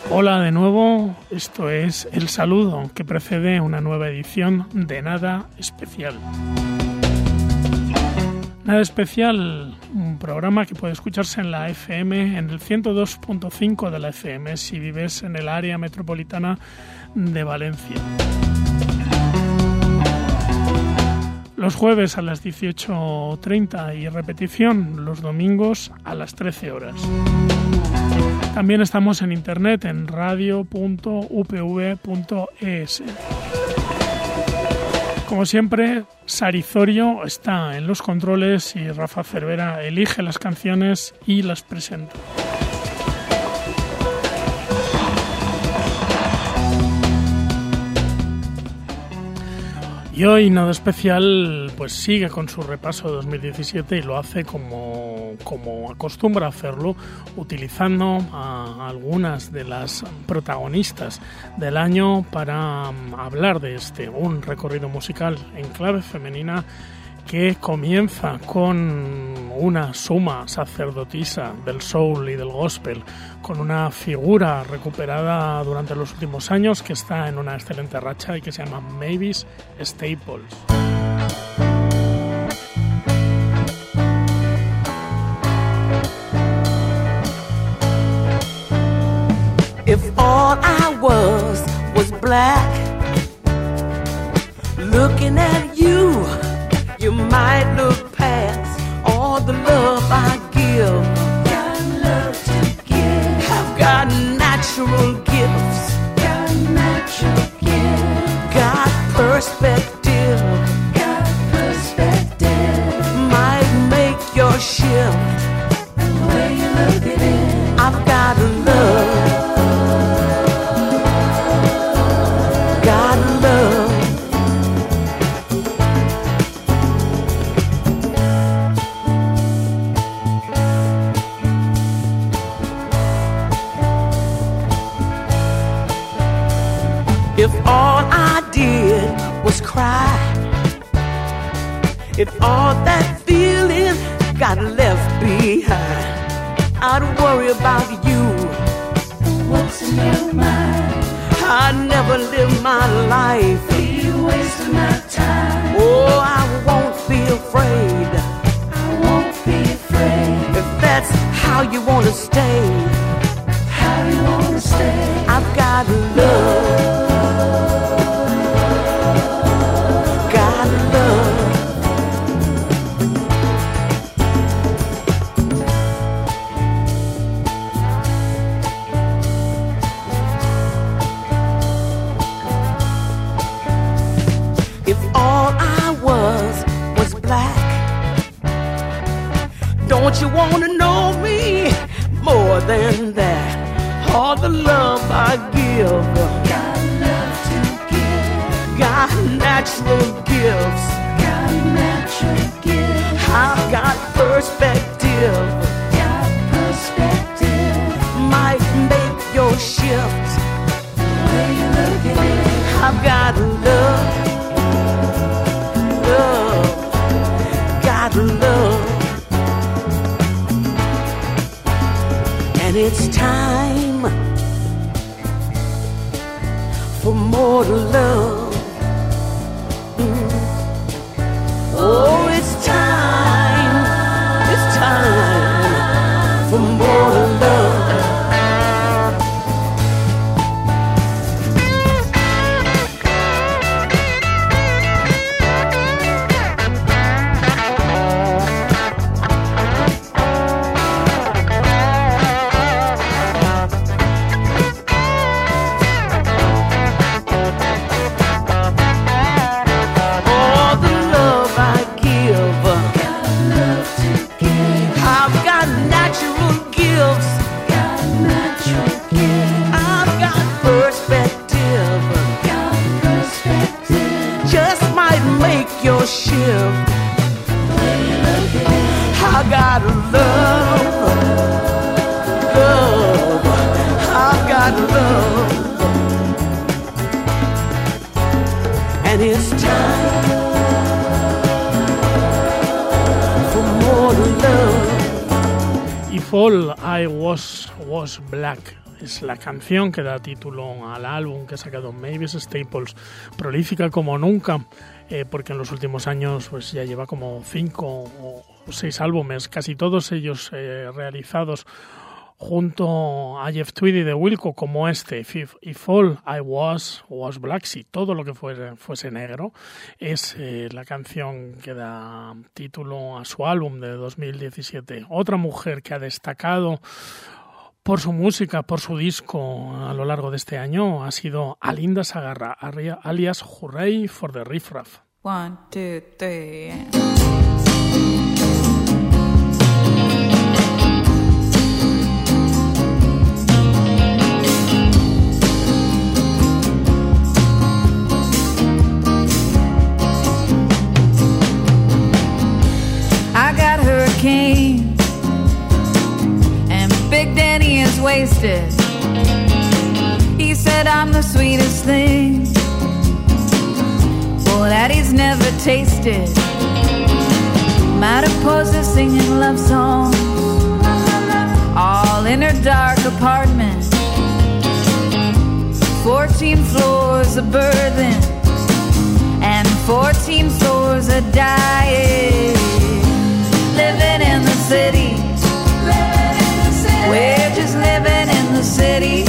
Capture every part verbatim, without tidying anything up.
Hola de nuevo, esto es El Saludo, que precede una nueva edición de Nada Especial. Nada Especial, un programa que puede escucharse en la F M, en el ciento dos punto cinco de la F M, si vives en el área metropolitana de Valencia. Los jueves a las dieciocho treinta y repetición los domingos a las trece horas. También estamos en internet en radio punto u p v punto e s. Como siempre, Sarizorio está en los controles y Rafa Cervera elige las canciones y las presenta. Y hoy Nada Especial pues sigue con su repaso de dos mil diecisiete y lo hace como, como acostumbra hacerlo, utilizando a algunas de las protagonistas del año para um, hablar de este, un recorrido musical en clave femenina que comienza con una suma sacerdotisa del soul y del gospel, con una figura recuperada durante los últimos años que está en una excelente racha y que se llama Mavis Staples. If all I was was black, looking at you, you might look past all the love I give. Got love to give. I've got natural gifts. Got natural gifts. Got perspective. Got perspective. Might make your shift. The way you look at it. I've got love. Got love. If all I did was cry, if all that feeling got left behind, I'd worry about you. What's in your mind? I'd never live my life. Be wasting my time. Oh, I won't be afraid. I won't be afraid. If that's how you want to stay, how you want to stay, I've got love. Don't you want to know me more than that? All the love I give. Got love to give. Got natural gifts. Got natural gifts. I've got perspective. Got perspective. Might make your shift. The way you look at it. I've got love. Love. Got love. And it's time for more love. Mm. Oh, it's time, it's time for more love. Your shift. I got love, love. I got love, and it's time for more love. If all I was was black. es la canción que da título al álbum que ha sacado Mavis Staples, prolífica como nunca, eh, porque en los últimos años pues ya lleva como cinco o seis álbumes, casi todos ellos eh, realizados junto a Jeff Tweedy de Wilco, como este, If, If All I Was Was Black, si todo lo que fuese, fuese negro, es eh, la canción que da título a su álbum de dos mil diecisiete. Otra mujer que ha destacado por su música, por su disco a lo largo de este año, ha sido Alinda Sagarra, alias Hooray for the Riff Raff. One, two, three. I got hurricane and Big Danny is wasted. He said I'm the sweetest thing, boy, that he's never tasted. Mariposa singing love songs, all in her dark apartment. Fourteen floors of burden and fourteen floors of dying. Living in the city, we're just living in the city.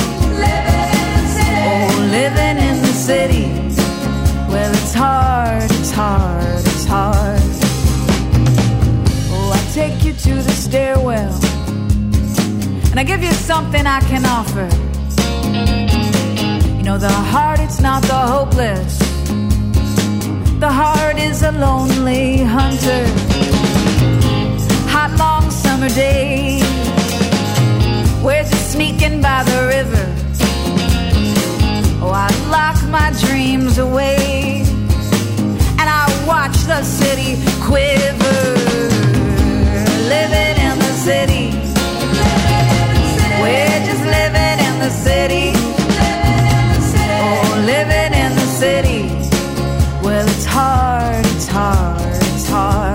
Oh, living in the city. Well, it's hard, it's hard, it's hard. Oh, I take you to the stairwell and I give you something I can offer. You know, the heart, it's not the hopeless. The heart is a lonely hunter. Hot long summer days, we're just sneaking by the river. Oh, I lock my dreams away and I watch the city quiver. Living in the city, we're just living in the city. Oh, living in the city. Well, it's hard, it's hard, it's hard.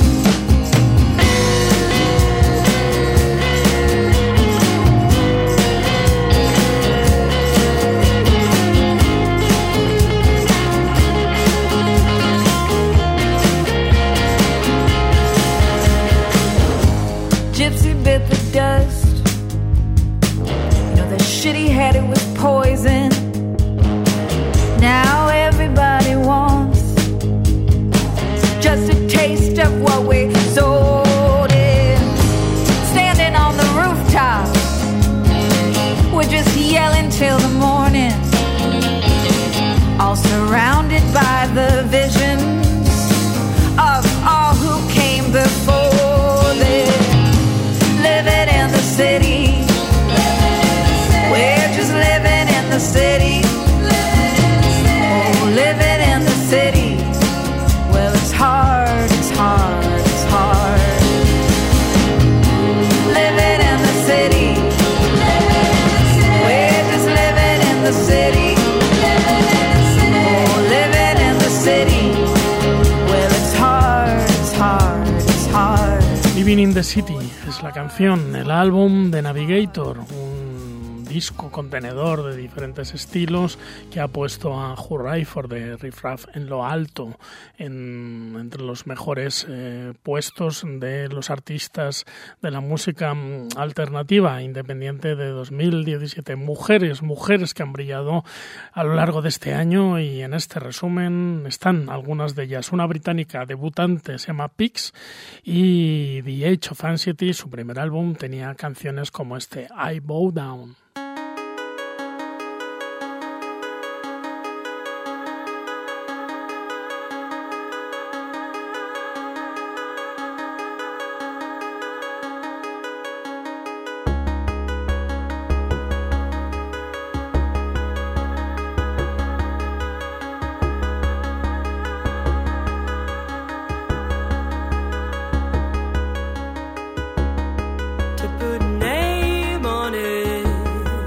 Bit the dust. You know, the shitty had it with poison. Now everybody wants just a taste of what we sold in. Standing on the rooftops, we're just yelling till the morning, all surrounded by the visions of all who came before them. Living in the city, we're just living in the city. Oh, living in the city. Well, it's hard, it's hard, it's hard. Living in the city, we're just living in the city. Oh, living in the city. Well, it's hard, it's hard, it's hard. Living in the City es la canción, el álbum de Navigator, un disco contenedor de diferentes estilos que ha puesto a Hooray for the Riff Raff en lo alto, en, entre los mejores eh, puestos de los artistas de la música alternativa independiente de dos mil diecisiete. Mujeres, mujeres que han brillado a lo largo de este año, y en este resumen están algunas de ellas. Una británica debutante se llama Pix, y The Age of Anxiety, su primer álbum, tenía canciones como este, I Bow Down. Put a name on it.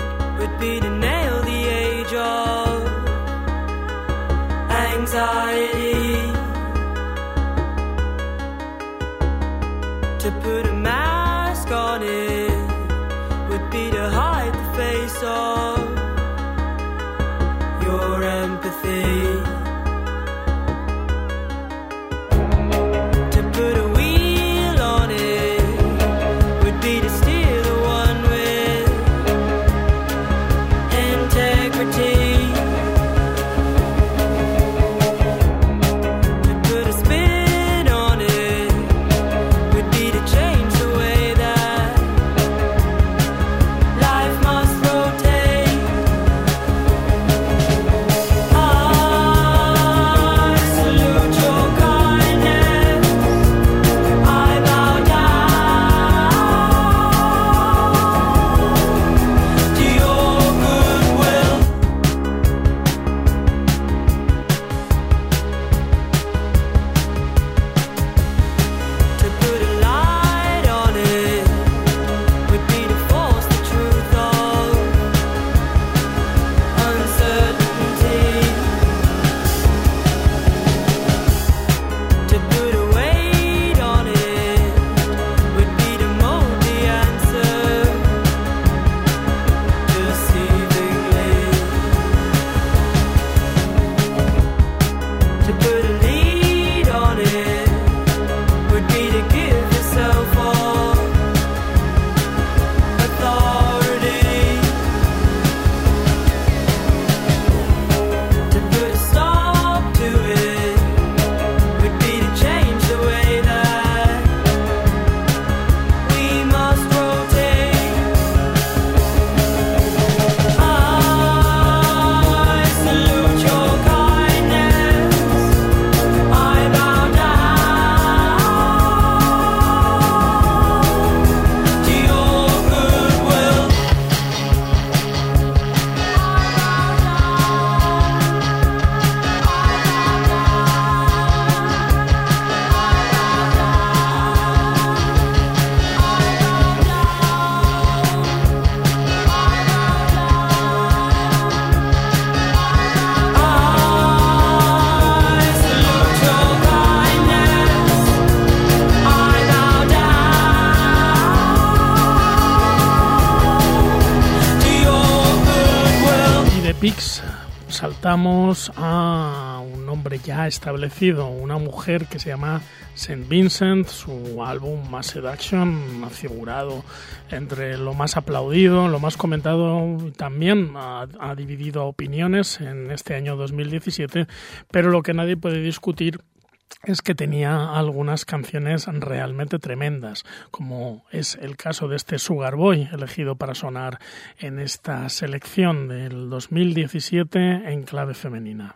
Pigs saltamos a un nombre ya establecido, una mujer que se llama Saint Vincent. Su álbum Mass Seduction ha figurado entre lo más aplaudido, lo más comentado, y también ha, ha dividido opiniones en este año dos mil diecisiete, pero lo que nadie puede discutir es que tenía algunas canciones realmente tremendas, como es el caso de este Sugar Boy, elegido para sonar en esta selección del dos mil diecisiete en clave femenina.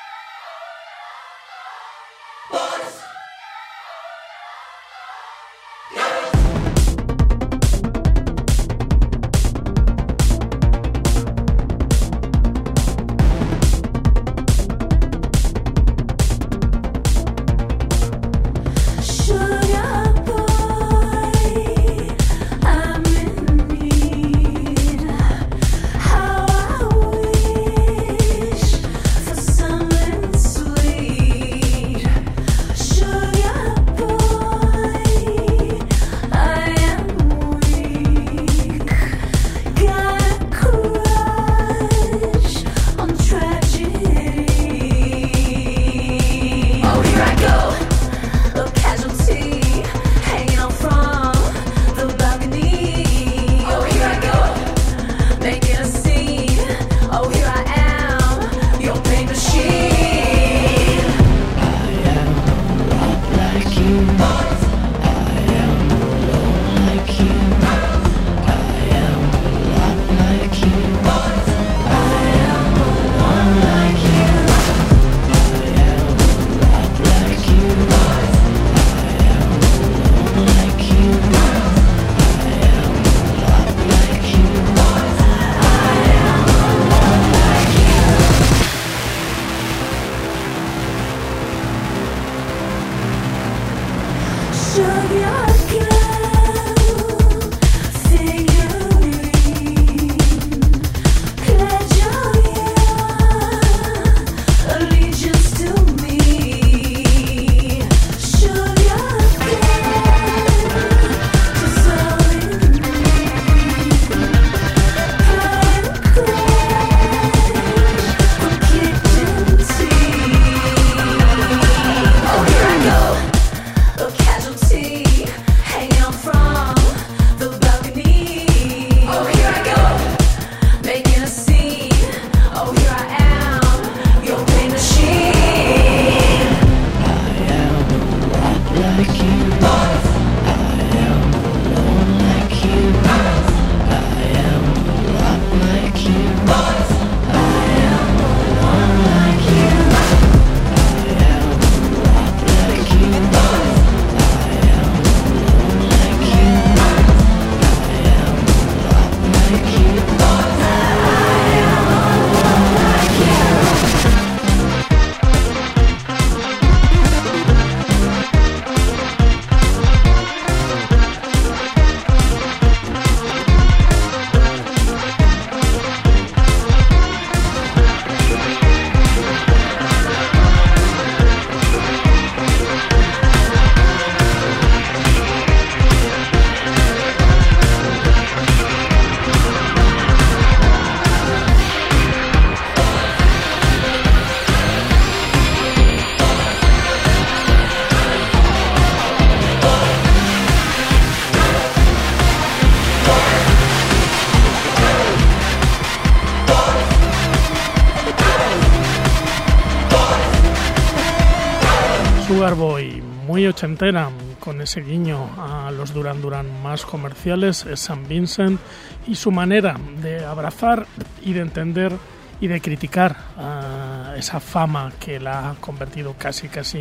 Sugar Boy, muy ochentera, con ese guiño a los Duran Duran más comerciales, es Saint Vincent, y su manera de abrazar y de entender y de criticar uh, esa fama que la ha convertido casi casi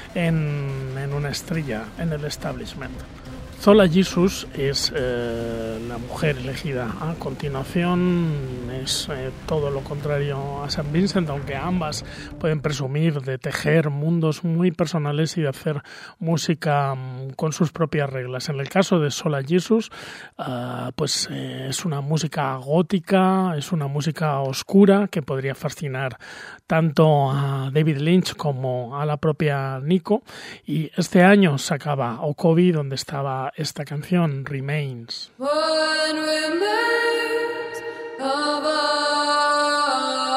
en, en una estrella en el establishment. Zola Jesus es eh, la mujer elegida a continuación, es eh, todo lo contrario a Saint Vincent, aunque ambas pueden presumir de tejer mundos muy personales y de hacer música um, con sus propias reglas. En el caso de Zola Jesus, uh, pues eh, es una música gótica, es una música oscura que podría fascinar tanto a David Lynch como a la propia Nico, y este año sacaba Okobi, donde estaba esta canción, Remains. What remains of us?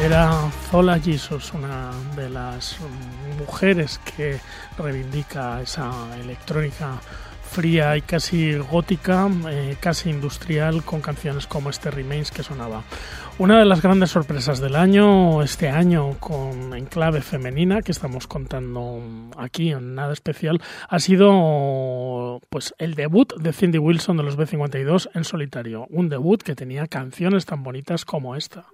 era Zola Jesus, una de las mujeres que reivindica esa electrónica fría y casi gótica, eh, casi industrial, con canciones como este Remains que sonaba. Una de las grandes sorpresas del año, este año con en clave femenina, que estamos contando aquí en Nada Especial, ha sido pues el debut de Cindy Wilson de los B cincuenta y dos en solitario. Un debut que tenía canciones tan bonitas como esta.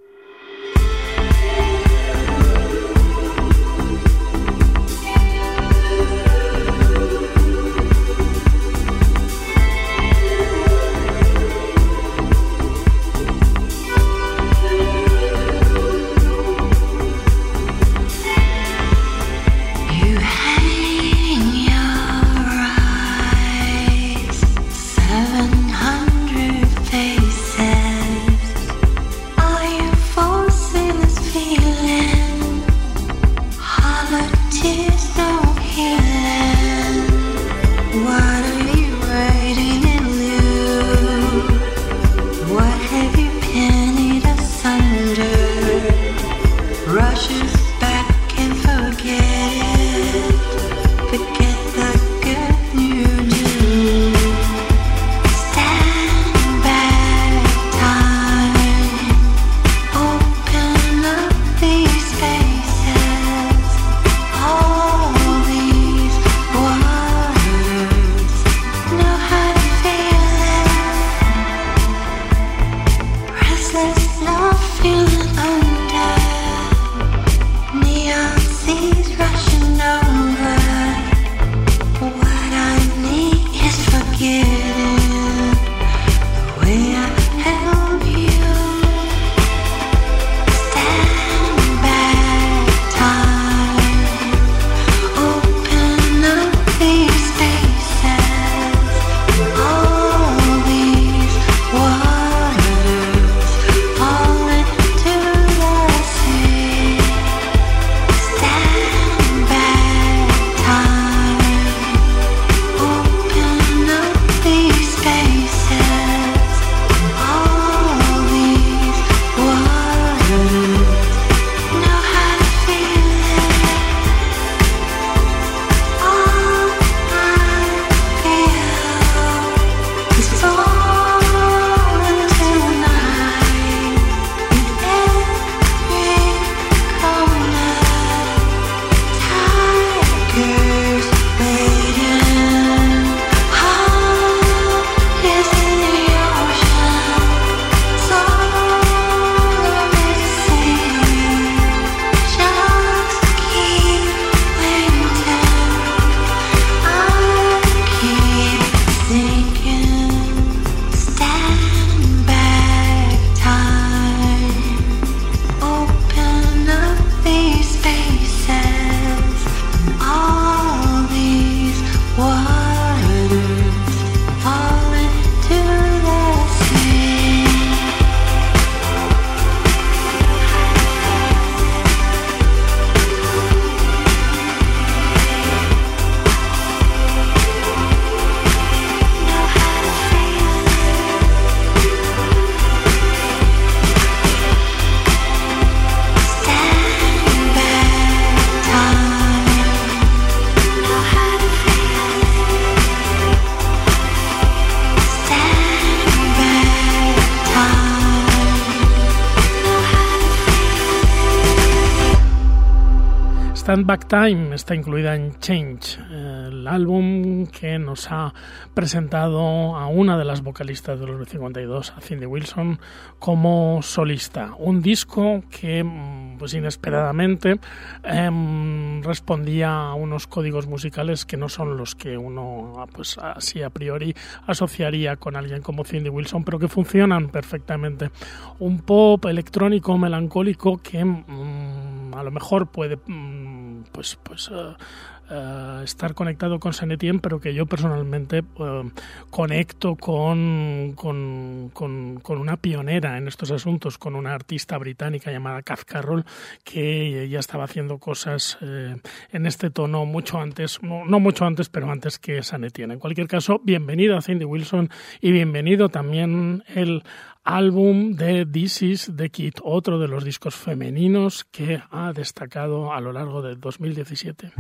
Stand Back Time está incluida en Change, el álbum que nos ha presentado a una de las vocalistas de los B cincuenta y dos, a Cindy Wilson, como solista. Un disco que, pues inesperadamente, eh, respondía a unos códigos musicales que no son los que uno, pues así a priori, asociaría con alguien como Cindy Wilson, pero que funcionan perfectamente. Un pop electrónico melancólico que mm, a lo mejor puede mm, pues, pues uh, Uh, estar conectado con Saint Etienne, pero que yo personalmente uh, conecto con, con, con, con una pionera en estos asuntos, con una artista británica llamada Cath Carroll, que ya estaba haciendo cosas eh, en este tono mucho antes, no, no mucho antes, pero antes que Saint Etienne. En cualquier caso, bienvenida a Cindy Wilson y bienvenido también el álbum de This Is the Kid, otro de los discos femeninos que ha destacado a lo largo del dos mil diecisiete.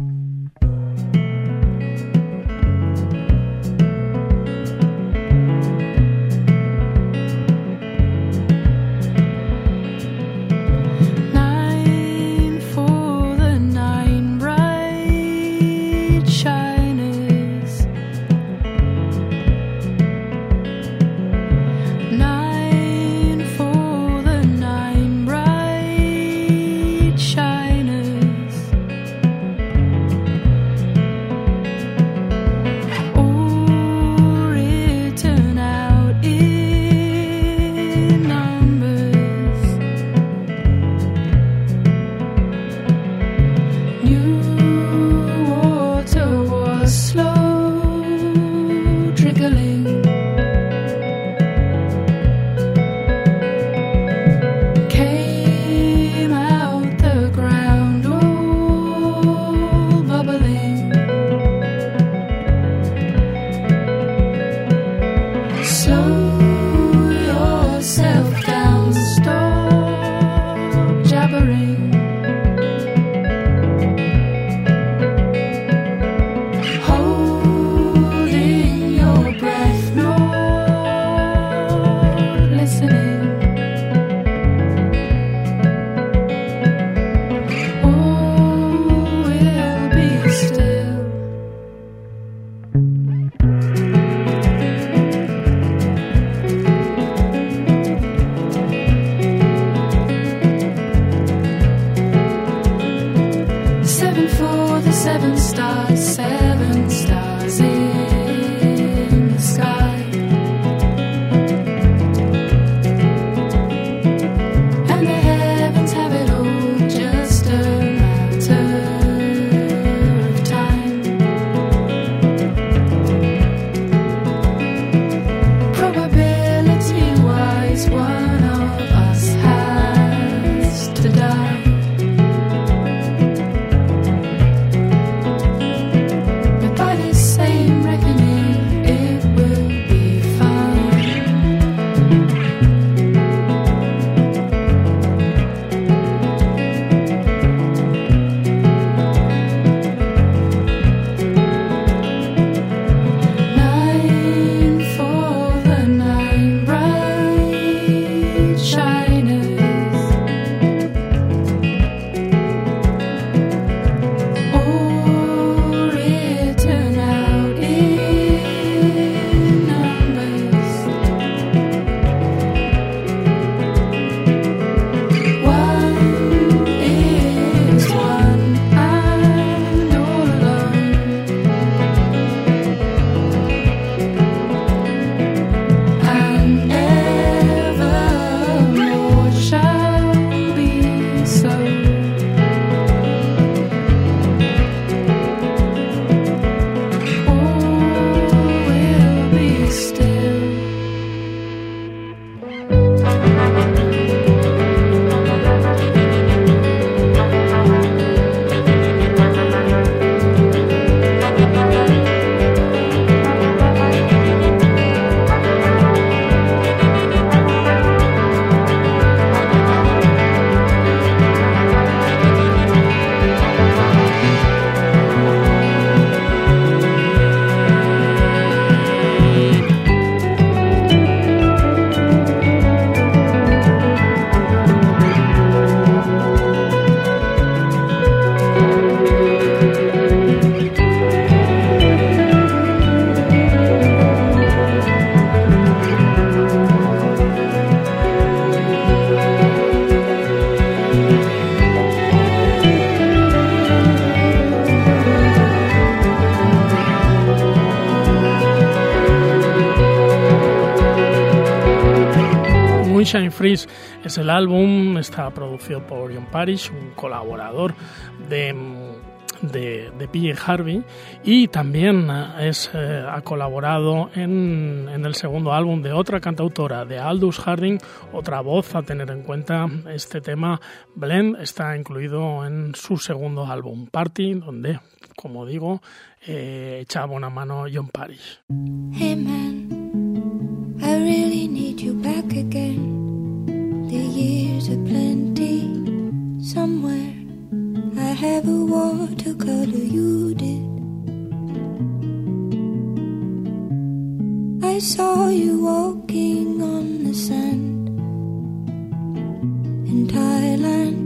Moonshine Freeze es el álbum, está producido por John Parish, un colaborador de, de, de P J Harvey, y también es, eh, ha colaborado en, en el segundo álbum de otra cantautora, de Aldous Harding, otra voz a tener en cuenta. Este tema, Blend, está incluido en su segundo álbum, Party, donde, como digo, eh, echaba una mano John Parish. Hey man, I really need you back again. The years are plenty somewhere. I have a watercolor you did. I saw you walking on the sand in Thailand.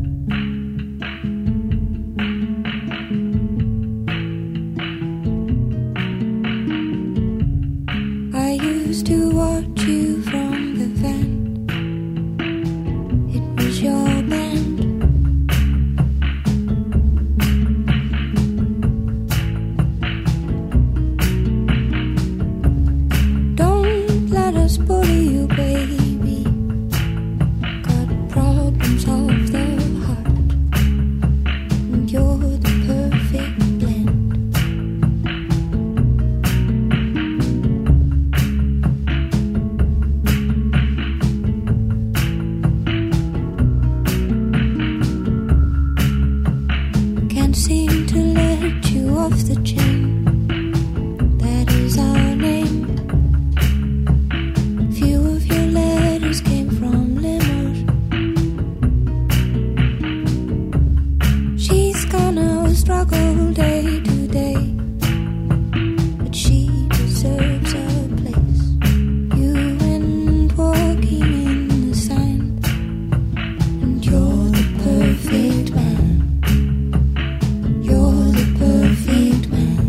I used to watch you from the van. It was your band. Don't let us bully you, baby. Got problems of the heart, and you're the perfect blend. Can't seem to let you off the chain. That is our name. Few of your letters came from Limoges. She's gonna struggle day to day, but she deserves a place. You went walking in the sand, and you're the perfect man. You're the perfect man.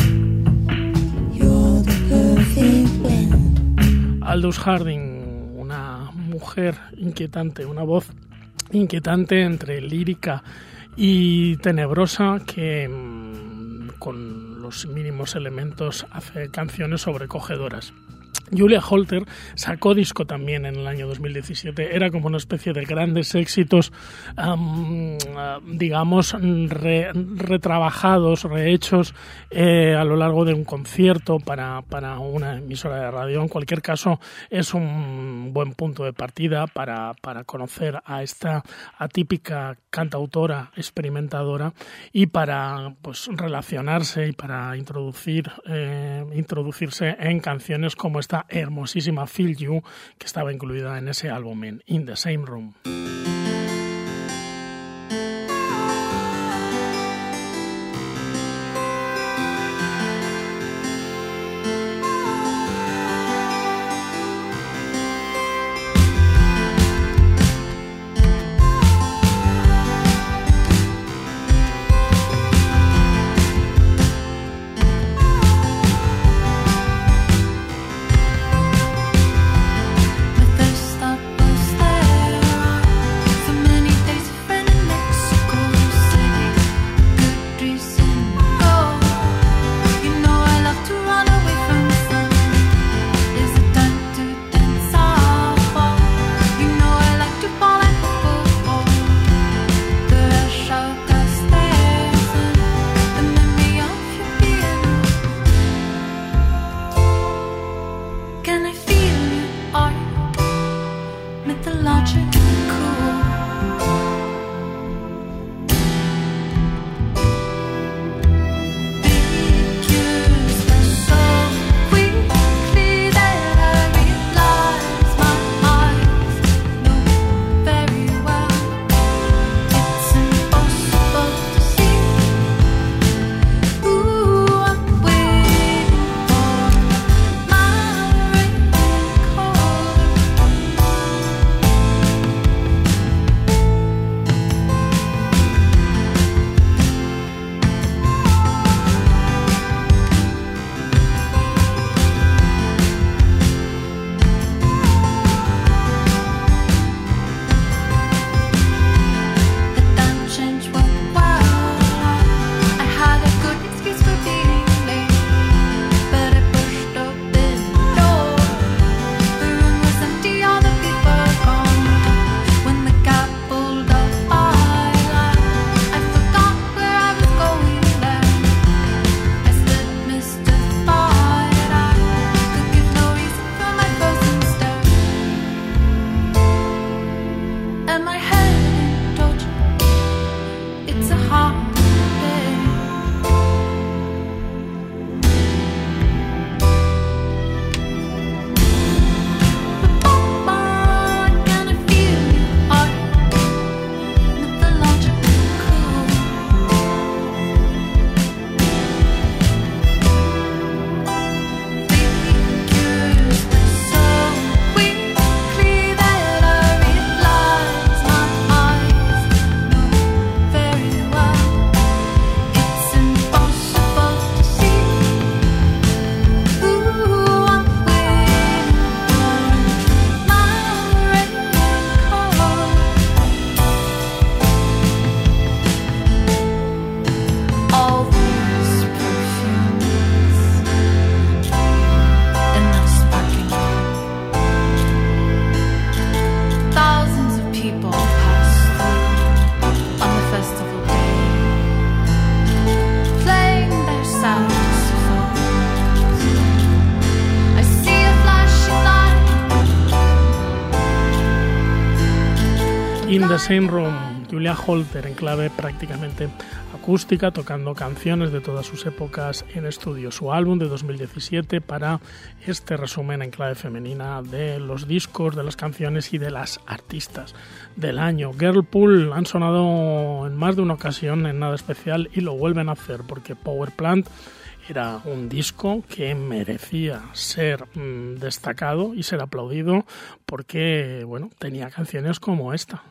You're the perfect blend. Aldous Harding, una mujer inquietante, una voz inquietante entre lírica y tenebrosa que mm, con los mínimos elementos hace canciones sobrecogedoras. Julia Holter sacó disco también en el año dos mil diecisiete, era como una especie de grandes éxitos, um, uh, digamos, re, retrabajados, rehechos eh, a lo largo de un concierto para, para una emisora de radio. En cualquier caso, es un buen punto de partida para, para conocer a esta atípica cantautora experimentadora y para pues relacionarse y para introducir eh, introducirse en canciones como esta hermosísima Feel You, que estaba incluida en ese álbum, en In the Same Room. In the Same Room, Julia Holter en clave prácticamente acústica, tocando canciones de todas sus épocas en estudio. Su álbum de dos mil diecisiete para este resumen en clave femenina de los discos, de las canciones y de las artistas del año. Girlpool han sonado en más de una ocasión en Nada Especial y lo vuelven a hacer porque Power Plant era un disco que merecía ser mmm, destacado y ser aplaudido porque, bueno, tenía canciones como esta.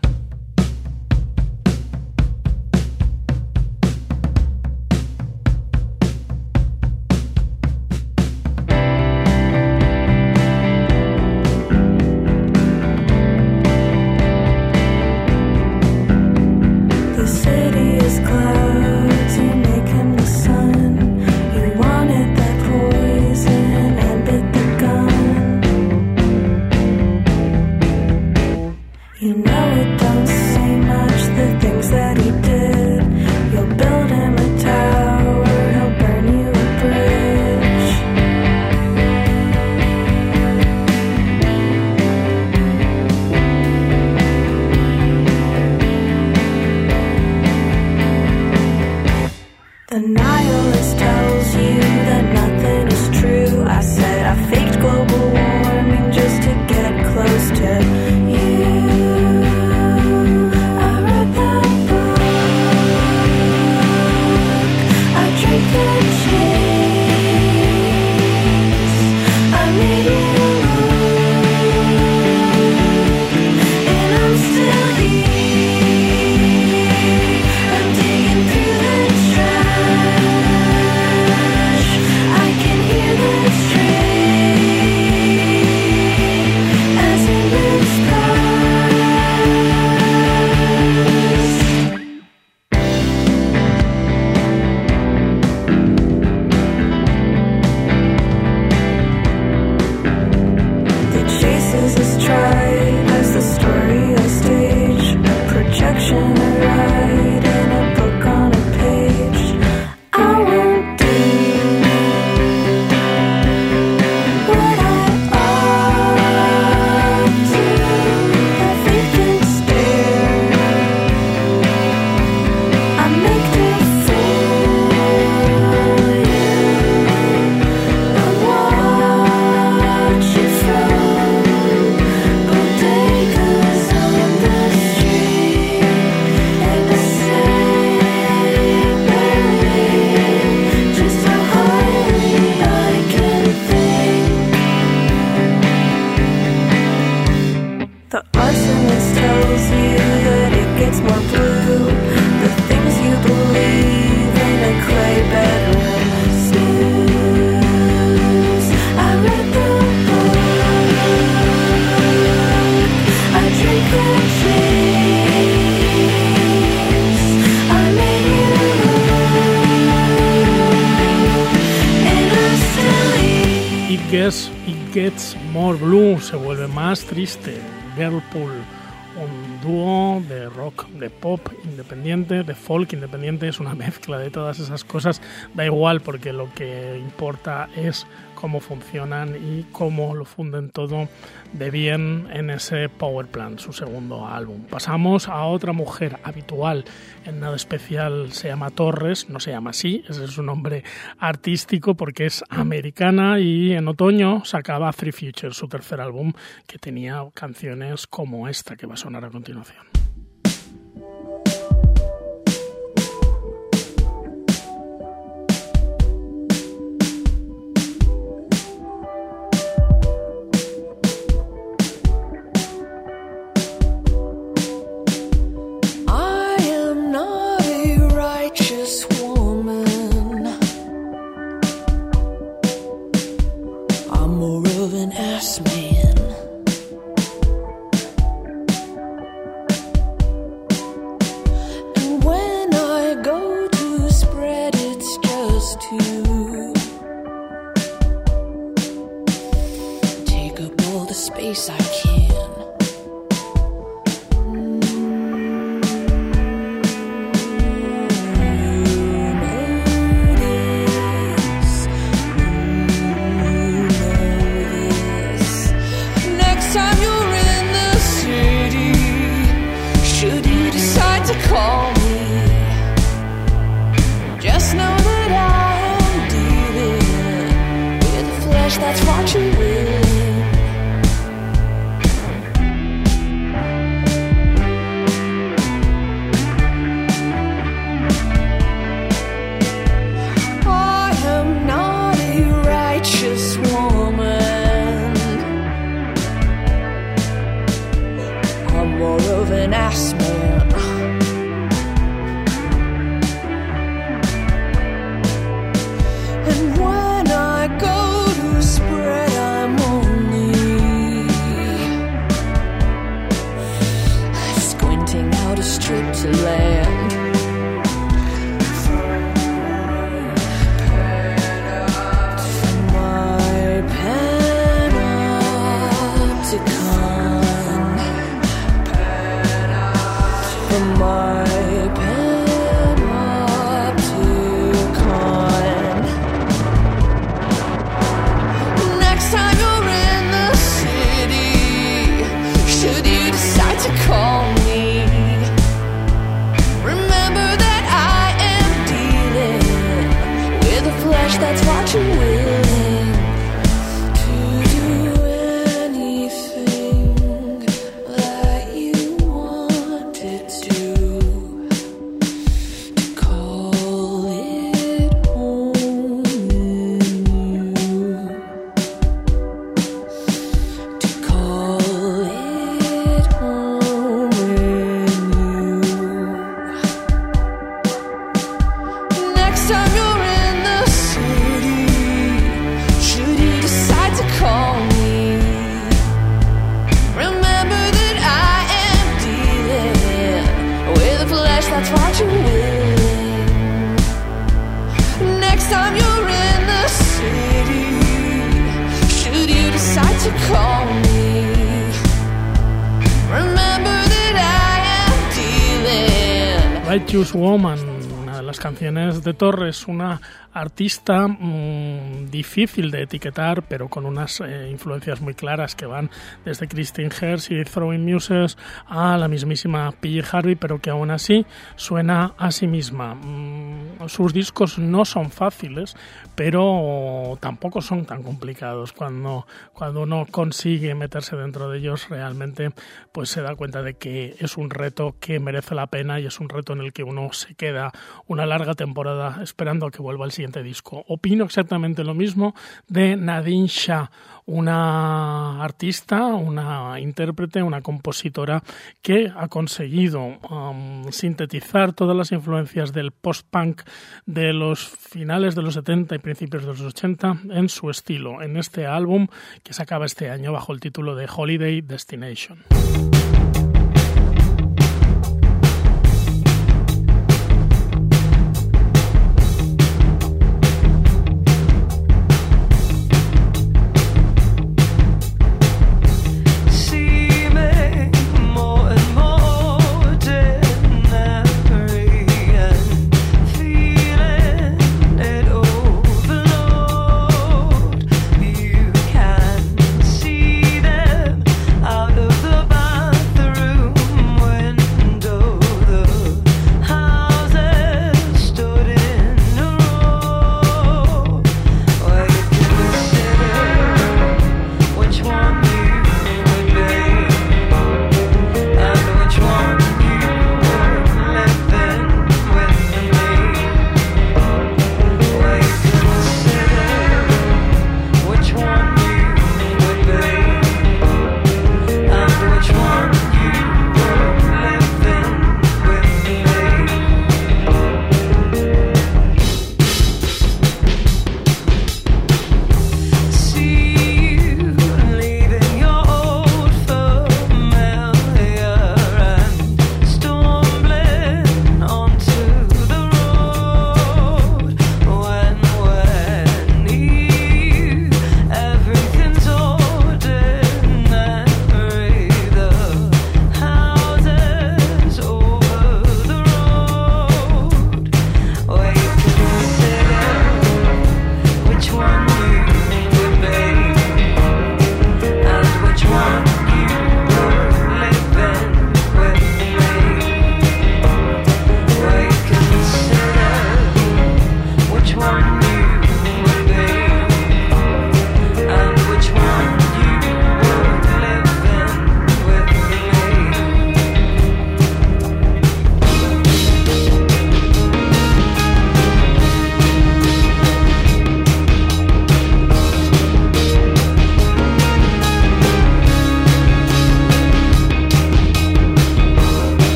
It Gets More Blue, se vuelve más triste. Girlpool, un dúo de rock, de pop independiente, de folk independiente, es una mezcla de todas esas cosas. Da igual porque lo que importa es cómo funcionan y cómo lo funden todo de bien en ese Power Plant, su segundo álbum. Pasamos a otra mujer habitual en Nada Especial, se llama Torres, no se llama así, ese es su nombre artístico porque es americana y en otoño sacaba Three Futures, su tercer álbum, que tenía canciones como esta que va a sonar a continuación. Next time you're in the city, she to call me. Just know that I am dealing with the flesh that's what you're willing. I am not a righteous woman. I'm more of an ass man. And when I go to spread, I'm only squinting out a strip to land. My panopticon, from my panopticon. Next time you're in the city, should you decide to call me, remember that I am dealing with a flesh that's what you're willing to do anything that you wanted to, to call it home in you, to call it home in you. Next time you're in the city, should you decide to call me, remember that I am dealing with a flesh that's what you're willing. Next time you're in the city, should you decide to call me, remember that I am dealing. Righteous Woman, una de las canciones de Torres, una artista mmm, difícil de etiquetar, pero con unas eh, influencias muy claras que van desde Christine Hersh y Throwing Muses a la mismísima P J Harvey, pero que aún así suena a sí misma. Mm, sus discos no son fáciles, pero tampoco son tan complicados. Cuando, cuando uno consigue meterse dentro de ellos, realmente pues se da cuenta de que es un reto que merece la pena y es un reto en el que uno se queda una larga temporada esperando a que vuelva el siguiente disco. Opino exactamente lo mismo de Nadine Shah, una artista, una intérprete, una compositora que ha conseguido um, sintetizar todas las influencias del post-punk de los finales de los setenta y principios de los ochenta en su estilo, en este álbum que se acaba este año bajo el título de Holiday Destination. Out of the bath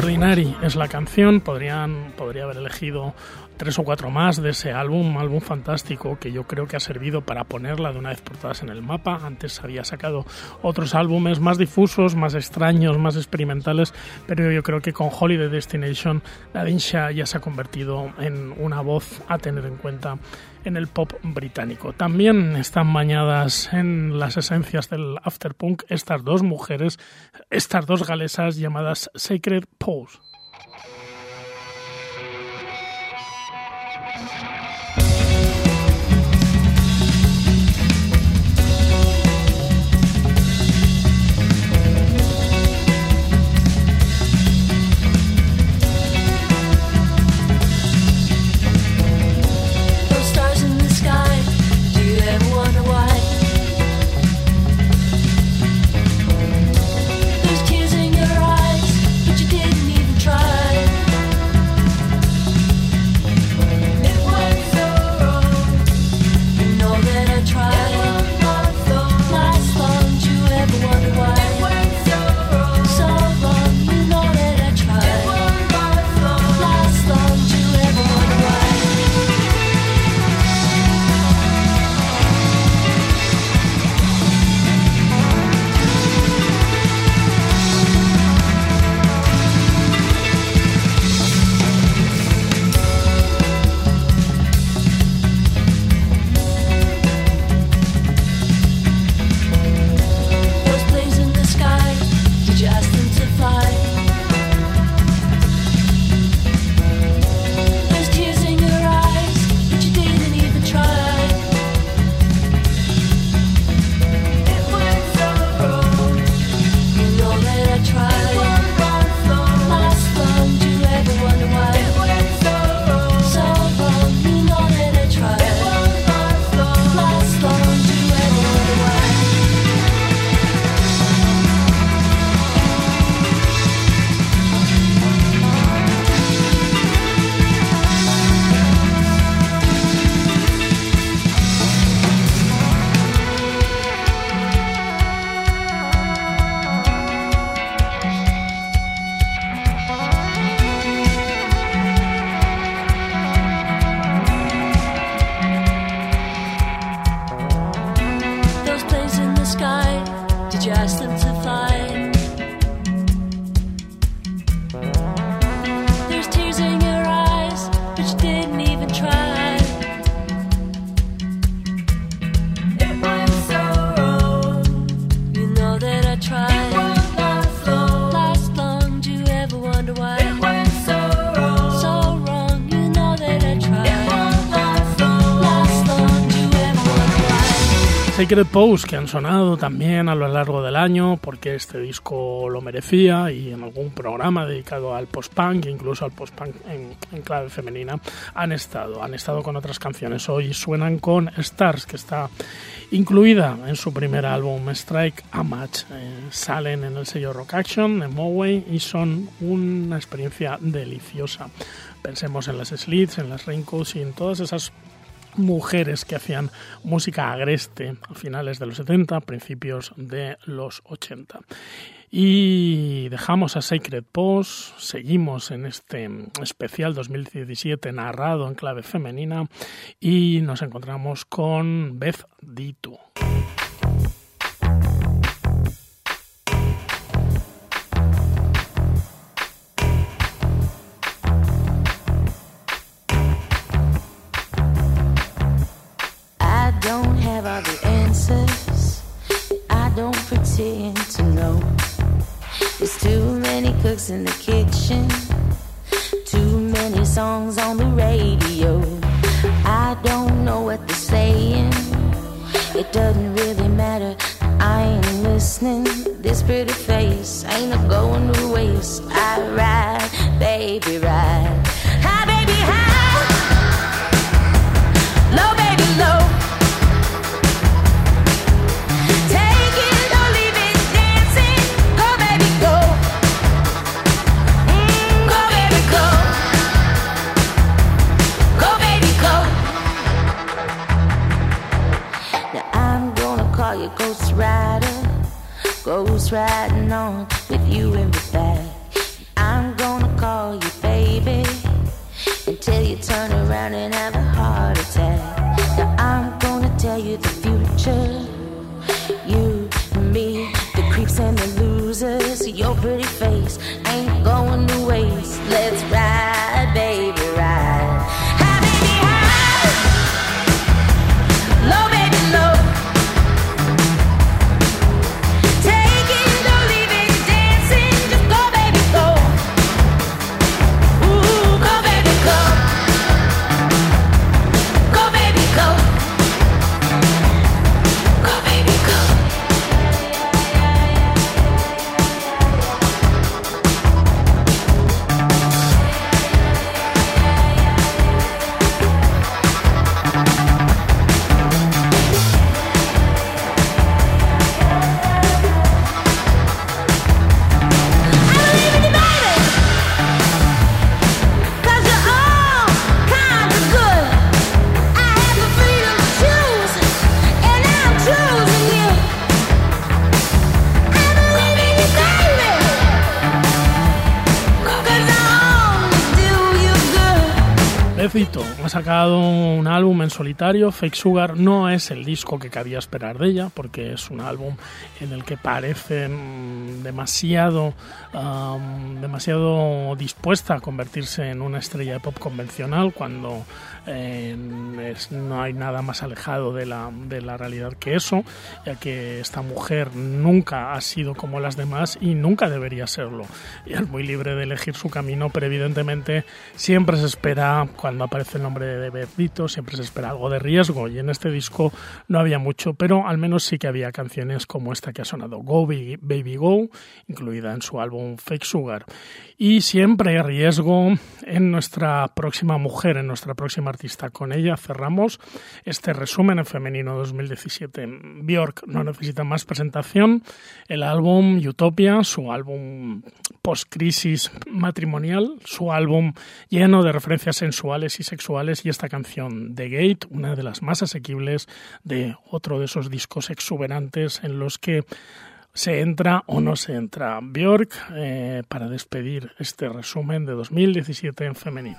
Ordinary es la canción. Podrían, podría haber elegido tres o cuatro más de ese álbum, un álbum fantástico que yo creo que ha servido para ponerla de una vez por todas en el mapa. Antes había sacado otros álbumes más difusos, más extraños, más experimentales, pero yo creo que con Holiday Destination Nadine Shah ya se ha convertido en una voz a tener en cuenta en el pop británico. También están bañadas en las esencias del afterpunk estas dos mujeres, estas dos galesas llamadas Sacred Pose. Sacred Pose, que han sonado también a lo largo del año porque este disco lo merecía, y en algún programa dedicado al post-punk, incluso al post-punk en, en clave femenina, han estado, han estado con otras canciones. Hoy suenan con Stars, que está incluida en su primer álbum Strike a Match. Eh, salen en el sello Rock Action de Moway y son una experiencia deliciosa. Pensemos en las Slits, en las Raincoats y en todas esas mujeres que hacían música agreste a finales de los setenta, principios de los ochenta. Y dejamos a Sacred Pose, seguimos en este especial dos mil diecisiete narrado en clave femenina y nos encontramos con Beth Ditto. All the answers, I don't pretend to know. There's too many cooks in the kitchen, too many songs on the radio. I don't know what they're saying, it doesn't really matter, I ain't listening. This pretty face ain't a going to waste. I ride, baby, ride. High, baby, high. Low, baby, low. Ghost rider, ghost riding on with you in the back. I'm gonna Bebecito ha sacado un álbum en solitario. Fake Sugar no es el disco que cabía esperar de ella, porque es un álbum en el que parece um, demasiado, um, demasiado dispuesta a convertirse en una estrella de pop convencional, cuando eh, es, no hay nada más alejado de la, de la realidad que eso, ya que esta mujer nunca ha sido como las demás y nunca debería serlo. Y es muy libre de elegir su camino, pero evidentemente siempre se espera, cuando aparece el nombre de Bebecito, siempre se espera algo de riesgo, y en este disco no había mucho, pero al menos sí que había canciones como esta que ha sonado, Go Baby Go, incluida en su álbum Fake Sugar. Y siempre hay riesgo en nuestra próxima mujer, en nuestra próxima artista. Con ella cerramos este resumen en femenino dos mil diecisiete. Björk no necesita más presentación. El álbum Utopia, su álbum post-crisis matrimonial, su álbum lleno de referencias sensuales y sexuales, y esta canción The Gate, una de las más asequibles de otro de esos discos exuberantes en los que se entra o no se entra. Björk, eh, para despedir este resumen de dos mil diecisiete en femenino.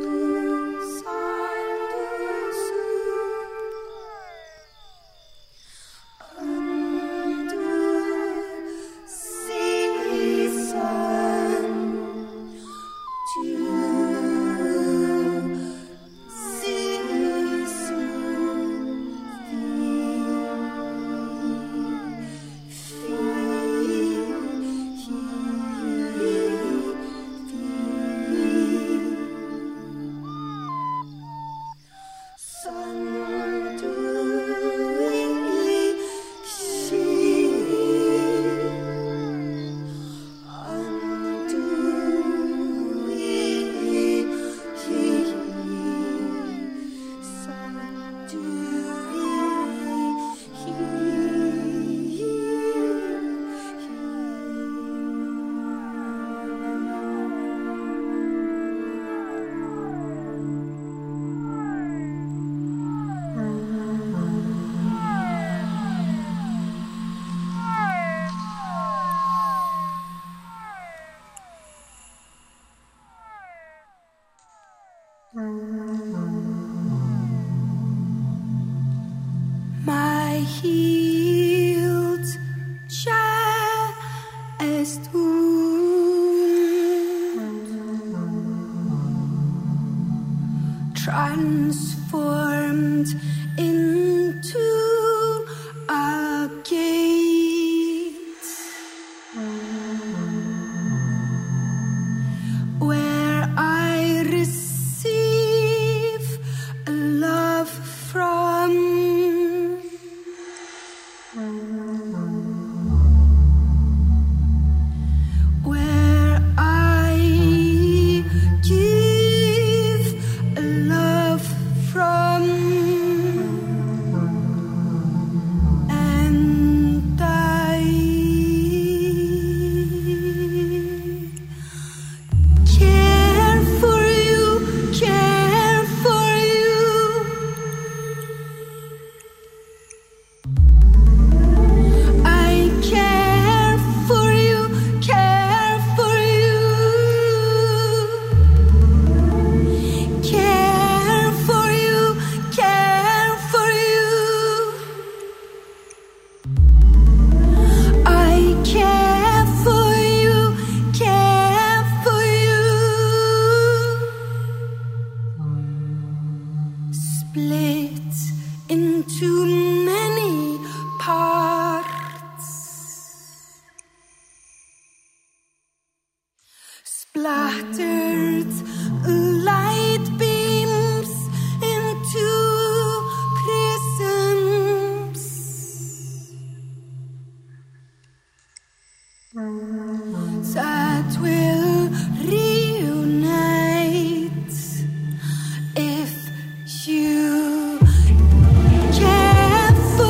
My healed chest wound transformed into a gate where I receive love from. Where I give love from, and I care for you, care for you. I care for you, care for you. Care for you, care for you. I care for you, care for you. Split into many parts, splattered light beams into prisms that will reunite if you care for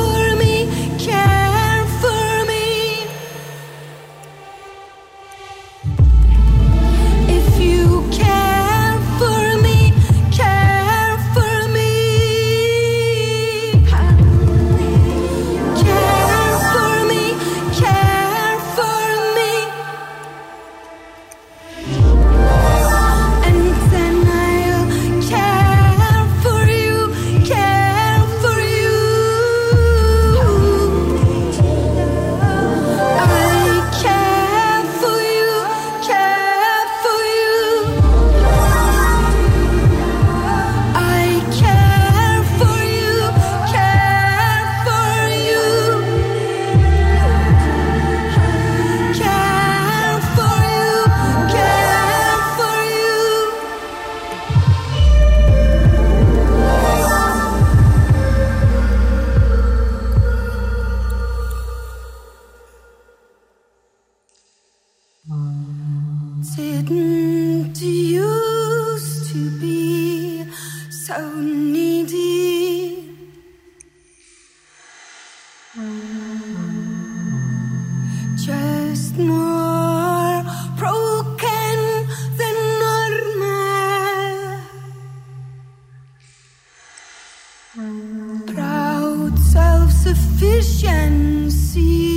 Proud self-sufficiency.